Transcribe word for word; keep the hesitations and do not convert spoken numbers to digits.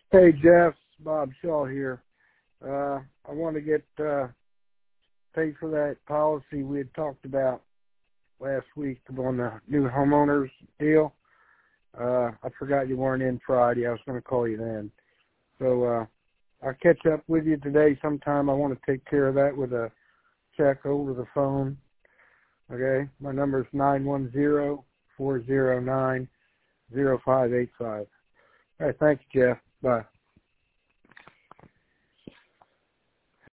Hey, Jeff. Bob Shaw here. Uh, I want to get uh, paid for that policy we had talked about last week on the new homeowners deal. Uh, I forgot you weren't in Friday. I was going to call you then. So uh, I'll catch up with you today sometime. I want to take care of that with a check over the phone. Okay? My number is nine one zero, four zero nine, zero five eight five. All right, thank you, Jeff. Bye.